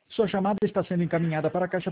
Sua chamada está sendo encaminhada para a caixa